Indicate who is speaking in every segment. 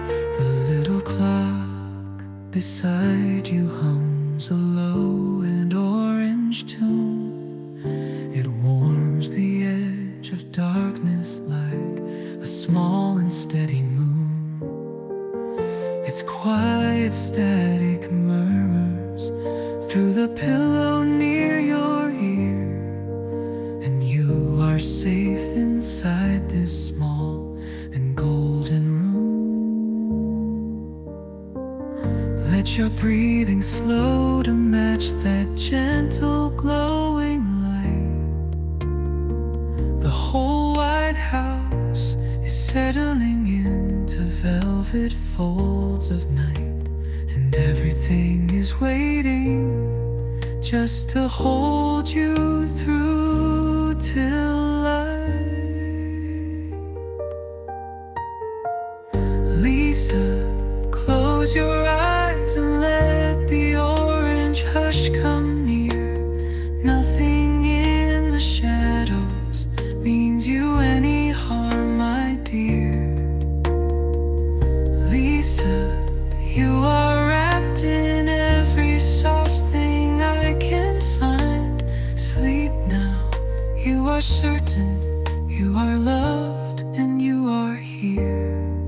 Speaker 1: The little clock beside you hums a low and orange tune. It warms the edge of darkness like a small and steady moon. Its quiet static murmurs through the pillow near your ear, and you are safe inside this small and golden room. Let your breathing slow to match that gentle glowing light. The whole white house is settling into velvet folds of night, and everything is waiting just to hold you through till light. Lisa, close your eyes and let the orange hush come near. Nothing in the shadows means you any harm, my dear. Lisa, you are wrapped in every soft thing I can find. Sleep now, you are certain you are loved and you are here.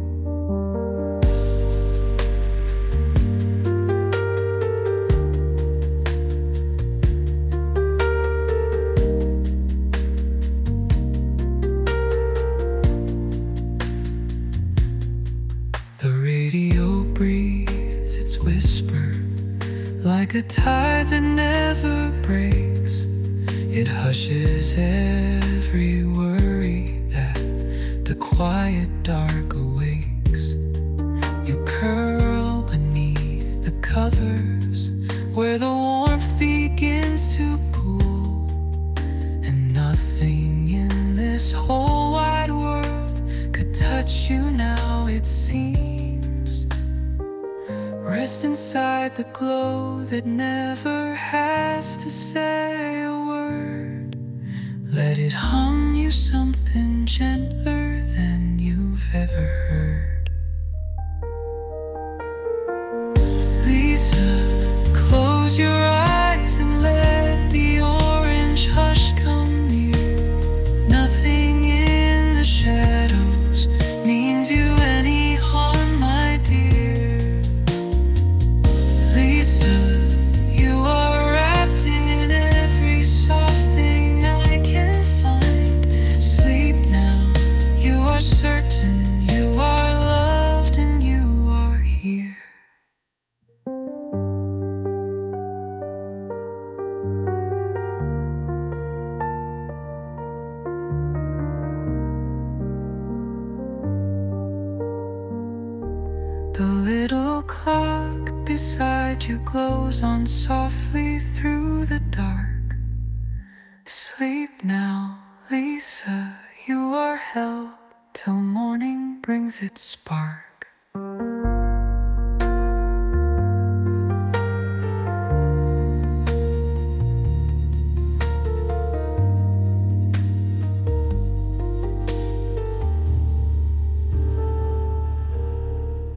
Speaker 1: The radio breathes its whisper like a tide that never breaks. It hushes every worry that the quiet dark awakes. You curl beneath the covers where the warmth begins to cool, and nothing in this whole wide world could touch you now, it seems. Rest inside the glow that never has to say a word. Let it hum you something gentler than you've ever heard. Lisa, close your eyes and let the orange hush come near. Nothing in the shadows means you any harm, my dear. Lisa, you are wrapped in every soft thing I can find. Sleep now, you are certain you are loved and you are here. The little clock beside you glows on softly through the dark. Sleep now, Lisa, you are held till morning brings its spark.